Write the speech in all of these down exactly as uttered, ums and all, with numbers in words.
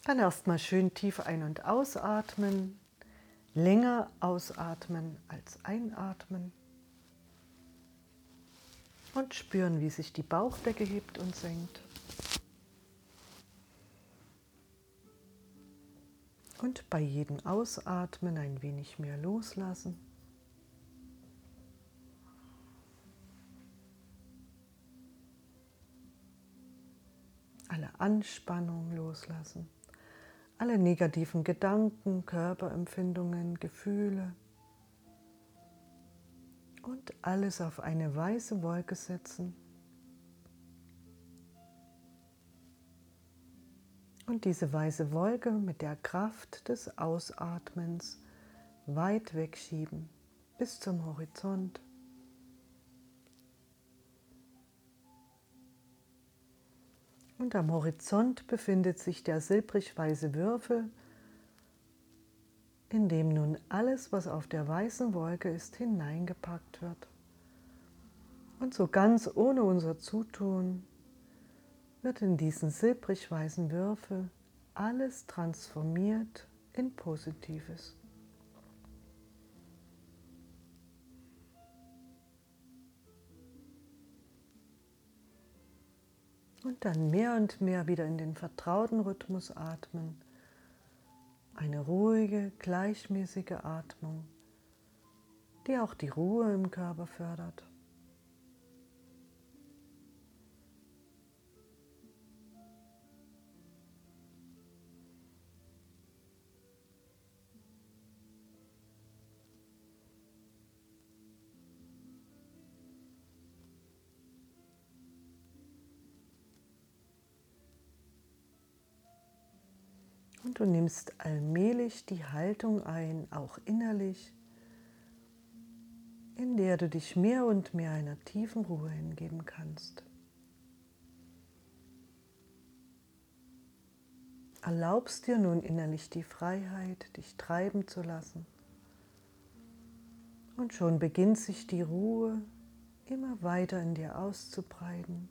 Dann erstmal schön tief ein- und ausatmen, länger ausatmen als einatmen und spüren, wie sich die Bauchdecke hebt und senkt. Und bei jedem Ausatmen ein wenig mehr loslassen. Alle Anspannung loslassen. Alle negativen Gedanken, Körperempfindungen, Gefühle. Und alles auf eine weiße Wolke setzen. Und diese weiße Wolke mit der Kraft des Ausatmens weit wegschieben bis zum Horizont. Und am Horizont befindet sich der silbrig-weiße Würfel, in dem nun alles, was auf der weißen Wolke ist, hineingepackt wird. Und so ganz ohne unser Zutun wird in diesen silbrig-weißen Würfel alles transformiert in Positives. Und dann mehr und mehr wieder in den vertrauten Rhythmus atmen. Eine ruhige, gleichmäßige Atmung, die auch die Ruhe im Körper fördert. Und du nimmst allmählich die Haltung ein, auch innerlich, in der du dich mehr und mehr einer tiefen Ruhe hingeben kannst. Erlaubst dir nun innerlich die Freiheit, dich treiben zu lassen. Und schon beginnt sich die Ruhe immer weiter in dir auszubreiten.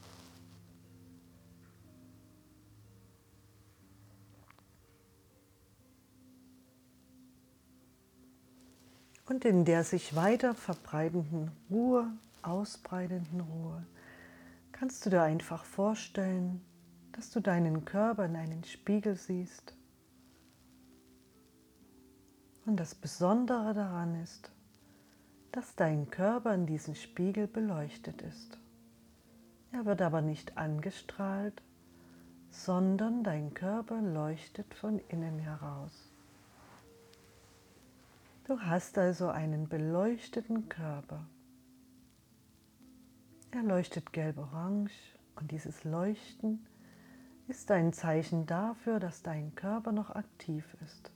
Und in der sich weiter verbreitenden Ruhe, ausbreitenden Ruhe, kannst du dir einfach vorstellen, dass du deinen Körper in einen Spiegel siehst. Und das Besondere daran ist, dass dein Körper in diesem Spiegel beleuchtet ist. Er wird aber nicht angestrahlt, sondern dein Körper leuchtet von innen heraus. Du hast also einen beleuchteten Körper. Er leuchtet gelb-orange und dieses Leuchten ist ein Zeichen dafür, dass dein Körper noch aktiv ist.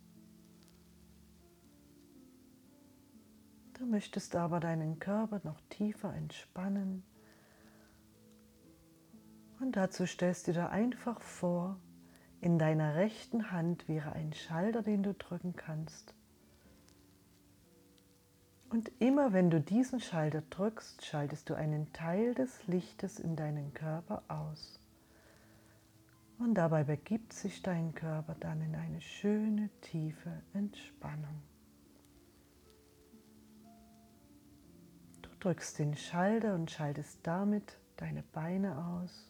Du möchtest aber deinen Körper noch tiefer entspannen und dazu stellst du dir einfach vor, in deiner rechten Hand wäre ein Schalter, den du drücken kannst. Und immer wenn du diesen Schalter drückst, schaltest du einen Teil des Lichtes in deinen Körper aus. Und dabei begibt sich dein Körper dann in eine schöne, tiefe Entspannung. Du drückst den Schalter und schaltest damit deine Beine aus.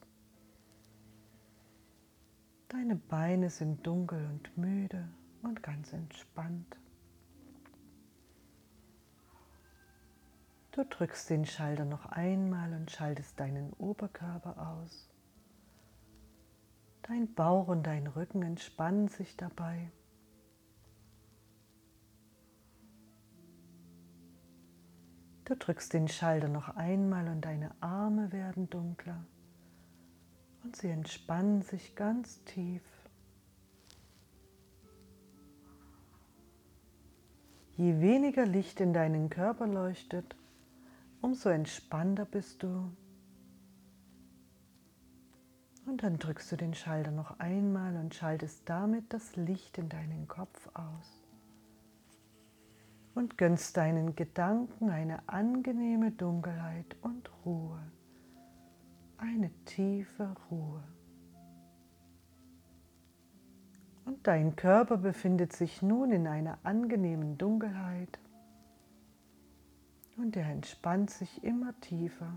Deine Beine sind dunkel und müde und ganz entspannt. Du drückst den Schalter noch einmal und schaltest deinen Oberkörper aus. Dein Bauch und dein Rücken entspannen sich dabei. Du drückst den Schalter noch einmal und deine Arme werden dunkler und sie entspannen sich ganz tief. Je weniger Licht in deinen Körper leuchtet, umso entspannter bist du. Und dann drückst du den Schalter noch einmal und schaltest damit das Licht in deinen Kopf aus. Und gönnst deinen Gedanken eine angenehme Dunkelheit und Ruhe. Eine tiefe Ruhe. Und dein Körper befindet sich nun in einer angenehmen Dunkelheit und er entspannt sich immer tiefer.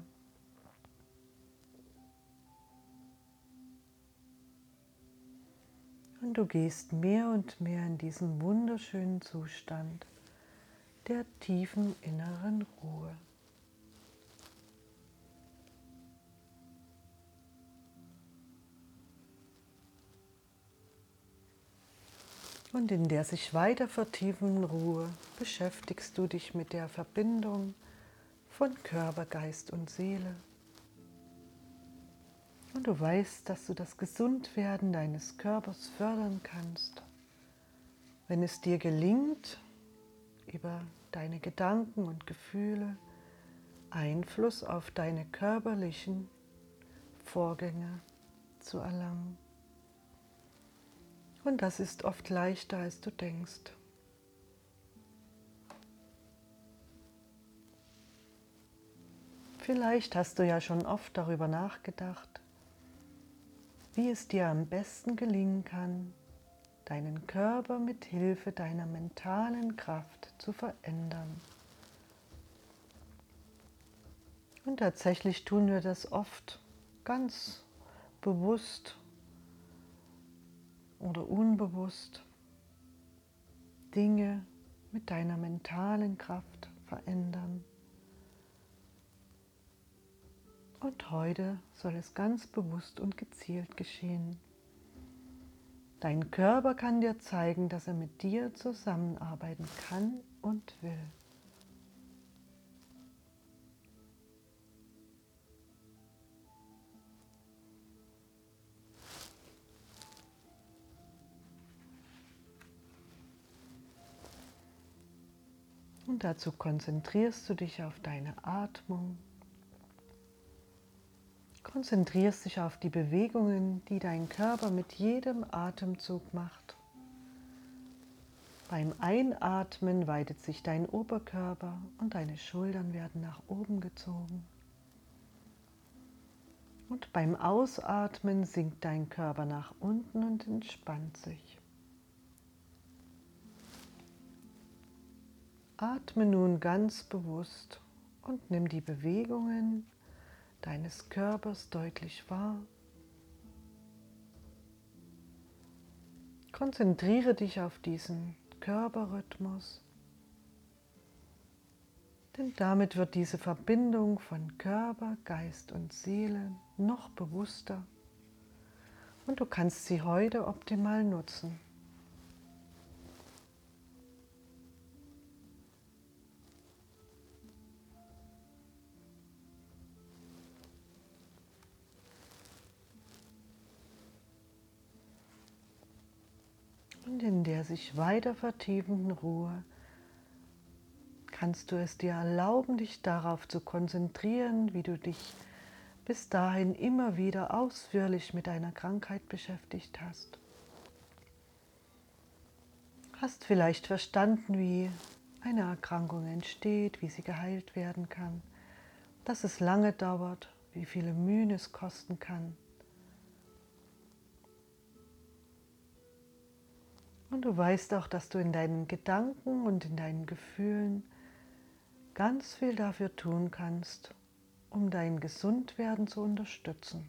Und du gehst mehr und mehr in diesen wunderschönen Zustand der tiefen inneren Ruhe. Und in der sich weiter vertiefenden Ruhe beschäftigst du dich mit der Verbindung von Körper, Geist und Seele. Und du weißt, dass du das Gesundwerden deines Körpers fördern kannst, wenn es dir gelingt, über deine Gedanken und Gefühle Einfluss auf deine körperlichen Vorgänge zu erlangen. Und das ist oft leichter, als du denkst. Vielleicht hast du ja schon oft darüber nachgedacht, wie es dir am besten gelingen kann, deinen Körper mit Hilfe deiner mentalen Kraft zu verändern. Und tatsächlich tun wir das oft ganz bewusst oder unbewusst, Dinge mit deiner mentalen Kraft verändern. Und heute soll es ganz bewusst und gezielt geschehen. Dein Körper kann dir zeigen, dass er mit dir zusammenarbeiten kann und will. Und dazu konzentrierst du dich auf deine Atmung, konzentrierst dich auf die Bewegungen, die dein Körper mit jedem Atemzug macht. Beim Einatmen weitet sich dein Oberkörper und deine Schultern werden nach oben gezogen. Und beim Ausatmen sinkt dein Körper nach unten und entspannt sich. Atme nun ganz bewusst und nimm die Bewegungen deines Körpers deutlich wahr. Konzentriere dich auf diesen Körperrhythmus, denn damit wird diese Verbindung von Körper, Geist und Seele noch bewusster und du kannst sie heute optimal nutzen. Und in der sich weiter vertiefenden Ruhe kannst du es dir erlauben, dich darauf zu konzentrieren, wie du dich bis dahin immer wieder ausführlich mit deiner Krankheit beschäftigt hast. Hast vielleicht verstanden, wie eine Erkrankung entsteht, wie sie geheilt werden kann, dass es lange dauert, wie viele Mühen es kosten kann. Und du weißt auch, dass du in deinen Gedanken und in deinen Gefühlen ganz viel dafür tun kannst, um dein Gesundwerden zu unterstützen.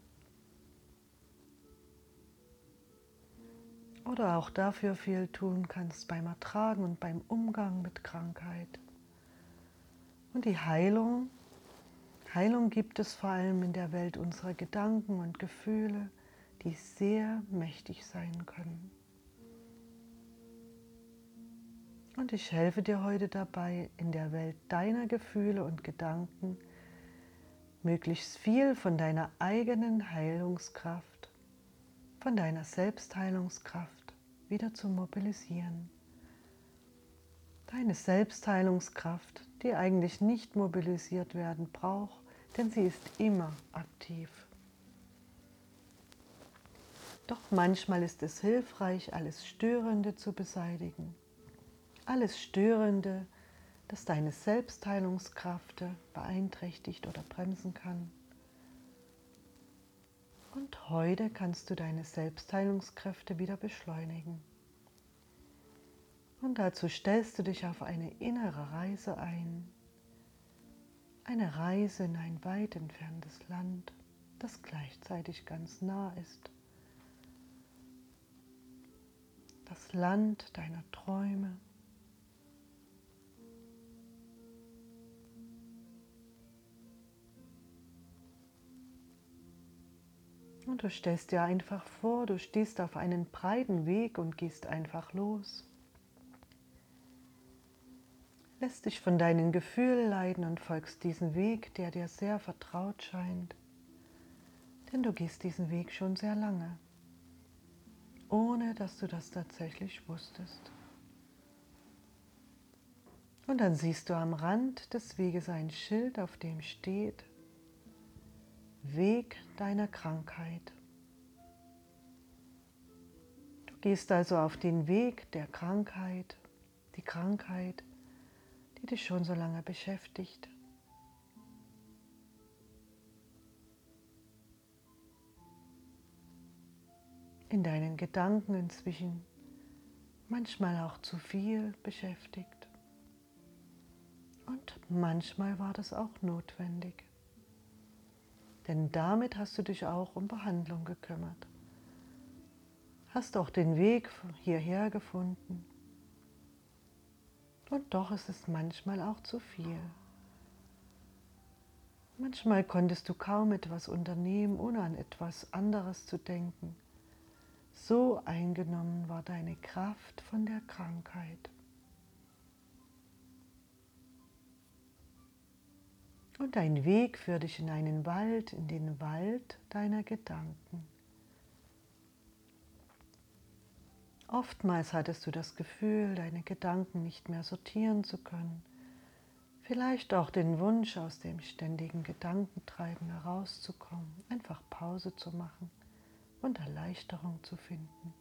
Oder auch dafür viel tun kannst beim Ertragen und beim Umgang mit Krankheit. Und die Heilung, Heilung gibt es vor allem in der Welt unserer Gedanken und Gefühle, die sehr mächtig sein können. Und ich helfe dir heute dabei, in der Welt deiner Gefühle und Gedanken möglichst viel von deiner eigenen Heilungskraft, von deiner Selbstheilungskraft wieder zu mobilisieren. Deine Selbstheilungskraft, die eigentlich nicht mobilisiert werden braucht, denn sie ist immer aktiv. Doch manchmal ist es hilfreich, alles Störende zu beseitigen. Alles Störende, das deine Selbstheilungskraft beeinträchtigt oder bremsen kann. Und heute kannst du deine Selbstheilungskräfte wieder beschleunigen. Und dazu stellst du dich auf eine innere Reise ein. Eine Reise in ein weit entferntes Land, das gleichzeitig ganz nah ist. Das Land deiner Träume. Und du stellst dir einfach vor, du stehst auf einen breiten Weg und gehst einfach los. Lässt dich von deinen Gefühlen leiten und folgst diesen Weg, der dir sehr vertraut scheint. Denn du gehst diesen Weg schon sehr lange, ohne dass du das tatsächlich wusstest. Und dann siehst du am Rand des Weges ein Schild, auf dem steht: Weg deiner Krankheit. Du gehst also auf den Weg der Krankheit, die Krankheit, die dich schon so lange beschäftigt. In deinen Gedanken inzwischen manchmal auch zu viel beschäftigt. Und manchmal war das auch notwendig. Denn damit hast du dich auch um Behandlung gekümmert. Hast auch den Weg hierher gefunden. Und doch ist es manchmal auch zu viel. Manchmal konntest du kaum etwas unternehmen, ohne an etwas anderes zu denken. So eingenommen war deine Kraft von der Krankheit. Und dein Weg führt dich in einen Wald, in den Wald deiner Gedanken. Oftmals hattest du das Gefühl, deine Gedanken nicht mehr sortieren zu können. Vielleicht auch den Wunsch, aus dem ständigen Gedankentreiben herauszukommen, einfach Pause zu machen und Erleichterung zu finden.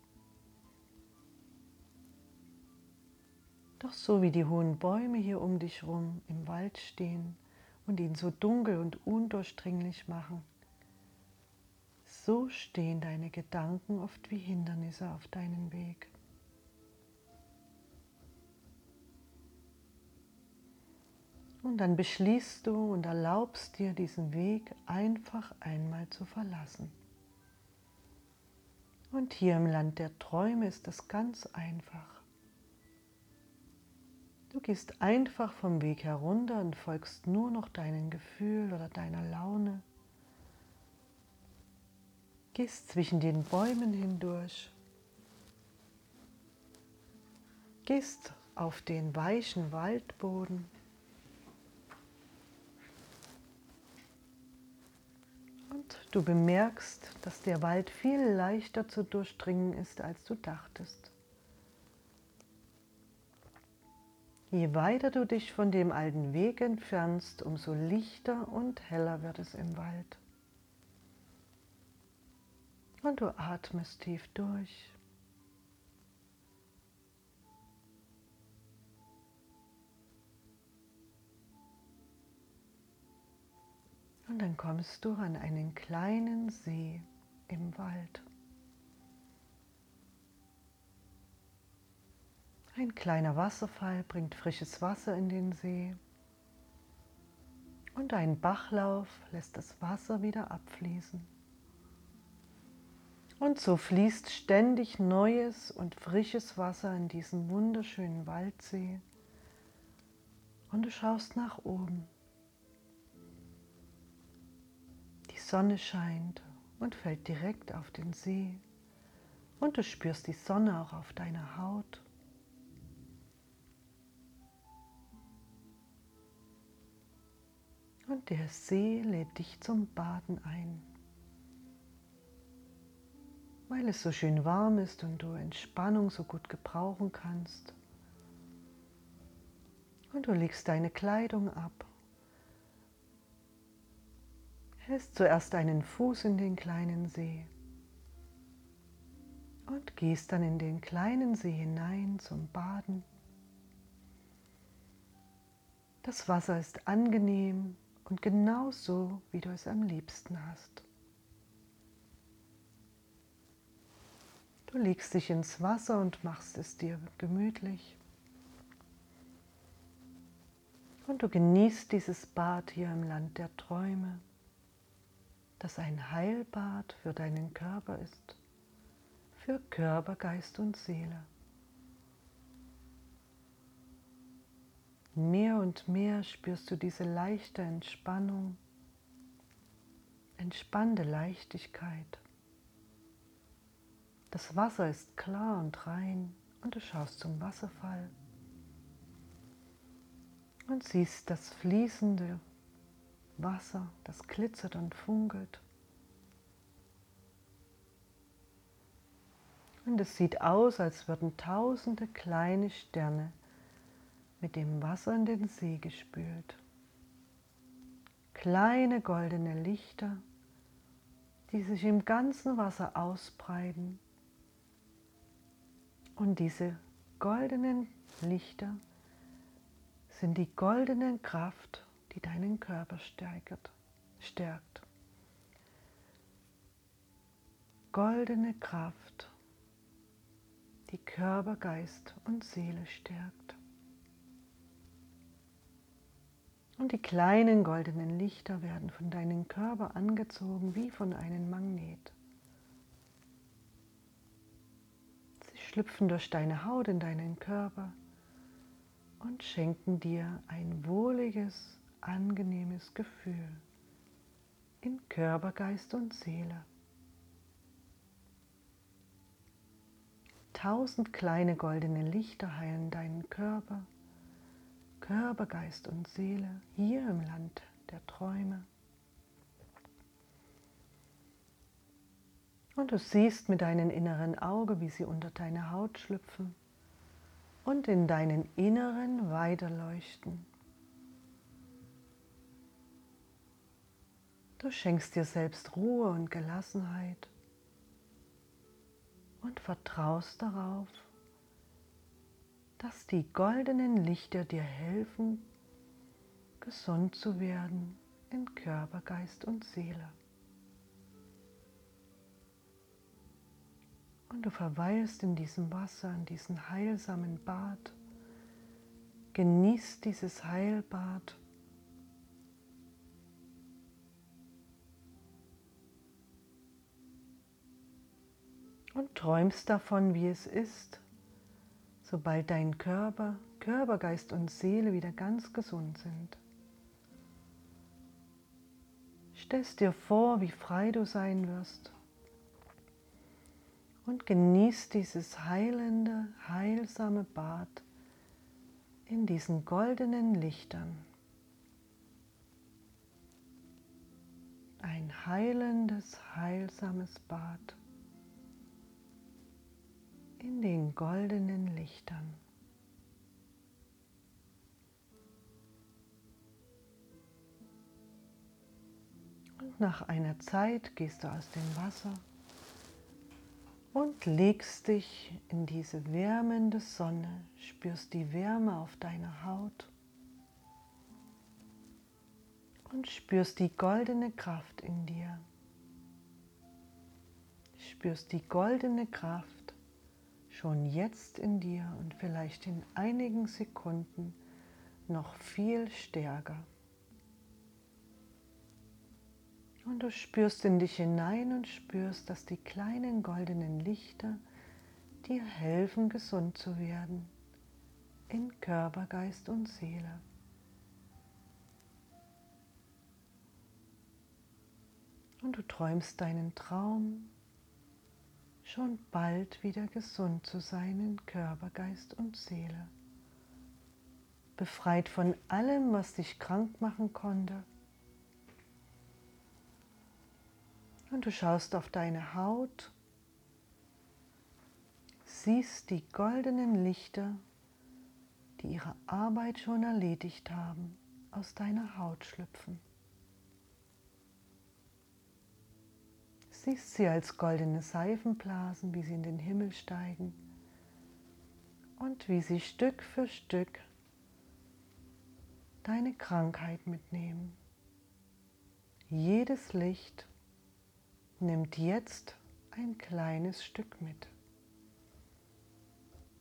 Doch so wie die hohen Bäume hier um dich rum im Wald stehen und ihn so dunkel und undurchdringlich machen, so stehen deine Gedanken oft wie Hindernisse auf deinem Weg. Und dann beschließt du und erlaubst dir, diesen Weg einfach einmal zu verlassen. Und hier im Land der Träume ist das ganz einfach. Du gehst einfach vom Weg herunter und folgst nur noch deinem Gefühl oder deiner Laune. Gehst zwischen den Bäumen hindurch. Gehst auf den weichen Waldboden. Und du bemerkst, dass der Wald viel leichter zu durchdringen ist, als du dachtest. Je weiter du dich von dem alten Weg entfernst, umso lichter und heller wird es im Wald. Und du atmest tief durch. Und dann kommst du an einen kleinen See im Wald. Ein kleiner Wasserfall bringt frisches Wasser in den See. Und ein Bachlauf lässt das Wasser wieder abfließen. Und so fließt ständig neues und frisches Wasser in diesen wunderschönen Waldsee. Und du schaust nach oben. Die Sonne scheint und fällt direkt auf den See. Und du spürst die Sonne auch auf deiner Haut. Und der See lädt dich zum Baden ein. Weil es so schön warm ist und du Entspannung so gut gebrauchen kannst. Und du legst deine Kleidung ab. Hältst zuerst einen Fuß in den kleinen See. Und gehst dann in den kleinen See hinein zum Baden. Das Wasser ist angenehm und genau so, wie du es am liebsten hast. Du legst dich ins Wasser und machst es dir gemütlich. Und du genießt dieses Bad hier im Land der Träume, das ein Heilbad für deinen Körper ist, für Körper, Geist und Seele. Mehr und mehr spürst du diese leichte Entspannung, entspannte Leichtigkeit. Das Wasser ist klar und rein und du schaust zum Wasserfall und siehst das fließende Wasser, das glitzert und funkelt. Und es sieht aus, als würden tausende kleine Sterne mit dem Wasser in den See gespült. Kleine goldene Lichter, die sich im ganzen Wasser ausbreiten. Und diese goldenen Lichter sind die goldene Kraft, die deinen Körper stärkt. stärkt. Goldene Kraft, die Körper, Geist und Seele stärkt. Und die kleinen goldenen Lichter werden von deinem Körper angezogen wie von einem Magnet. Sie schlüpfen durch deine Haut in deinen Körper und schenken dir ein wohliges, angenehmes Gefühl in Körper, Geist und Seele. Tausend kleine goldene Lichter heilen deinen Körper, Körper, Geist und Seele hier im Land der Träume. Und du siehst mit deinem inneren Auge, wie sie unter deine Haut schlüpfen und in deinen Inneren weiterleuchten. Du schenkst dir selbst Ruhe und Gelassenheit und vertraust darauf, dass die goldenen Lichter dir helfen, gesund zu werden in Körper, Geist und Seele. Und du verweilst in diesem Wasser, in diesem heilsamen Bad, genießt dieses Heilbad und träumst davon, wie es ist, sobald dein Körper, Körper, Geist und Seele wieder ganz gesund sind. Stellst dir vor, wie frei du sein wirst und genießt dieses heilende, heilsame Bad in diesen goldenen Lichtern. Ein heilendes, heilsames Bad in den goldenen Lichtern. Und nach einer Zeit gehst du aus dem Wasser und legst dich in diese wärmende Sonne, spürst die Wärme auf deiner Haut und spürst die goldene Kraft in dir. Spürst die goldene Kraft schon jetzt in dir und vielleicht in einigen Sekunden noch viel stärker. Und du spürst in dich hinein und spürst, dass die kleinen goldenen Lichter dir helfen, gesund zu werden in Körper, Geist und Seele. Und du träumst deinen Traum, schon bald wieder gesund zu sein in Körper, Geist und Seele. Befreit von allem, was dich krank machen konnte. Und du schaust auf deine Haut, siehst die goldenen Lichter, die ihre Arbeit schon erledigt haben, aus deiner Haut schlüpfen. Siehst sie als goldene Seifenblasen, wie sie in den Himmel steigen und wie sie Stück für Stück deine Krankheit mitnehmen. Jedes Licht nimmt jetzt ein kleines Stück mit.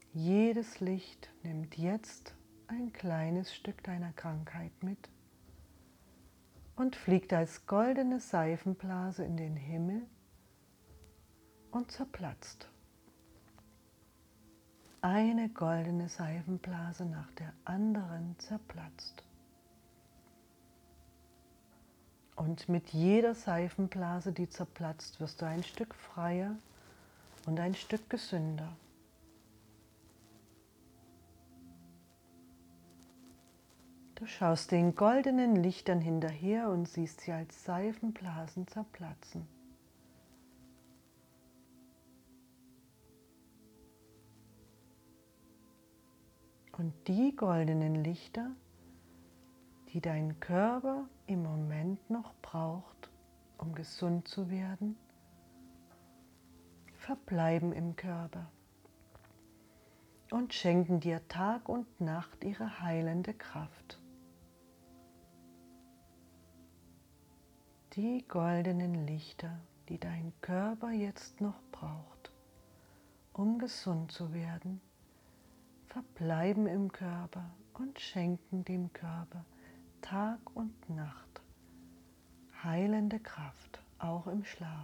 Jedes Licht nimmt jetzt ein kleines Stück deiner Krankheit mit und fliegt als goldene Seifenblase in den Himmel und zerplatzt. Eine goldene Seifenblase nach der anderen zerplatzt. Und mit jeder Seifenblase, die zerplatzt, wirst du ein Stück freier und ein Stück gesünder. Du schaust den goldenen Lichtern hinterher und siehst sie als Seifenblasen zerplatzen. Und die goldenen Lichter, die dein Körper im Moment noch braucht, um gesund zu werden, verbleiben im Körper und schenken dir Tag und Nacht ihre heilende Kraft. Die goldenen Lichter, die dein Körper jetzt noch braucht, um gesund zu werden, verbleiben im Körper und schenken dem Körper Tag und Nacht heilende Kraft, auch im Schlaf.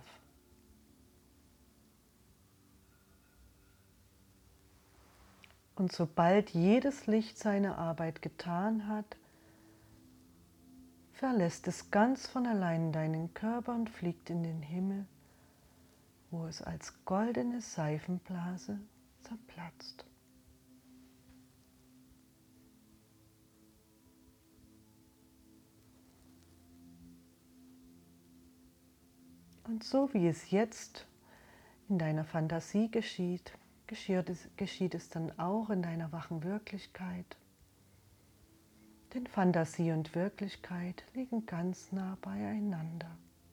Und sobald jedes Licht seine Arbeit getan hat, verlässt es ganz von allein deinen Körper und fliegt in den Himmel, wo es als goldene Seifenblase zerplatzt. Und so wie es jetzt in deiner Fantasie geschieht, geschieht es, geschieht es dann auch in deiner wachen Wirklichkeit. Denn Fantasie und Wirklichkeit liegen ganz nah beieinander.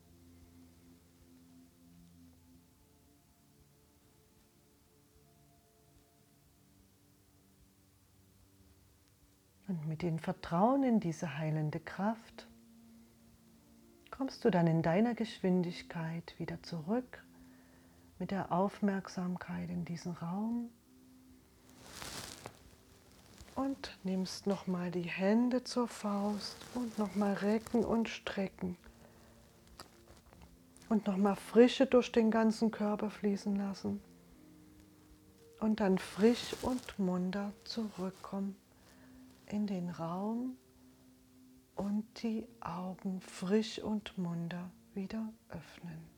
Und mit dem Vertrauen in diese heilende Kraft kommst du dann in deiner Geschwindigkeit wieder zurück mit der Aufmerksamkeit in diesen Raum und nimmst nochmal die Hände zur Faust und nochmal recken und strecken und nochmal Frische durch den ganzen Körper fließen lassen und dann frisch und munter zurückkommen in den Raum und die Augen frisch und munter wieder öffnen.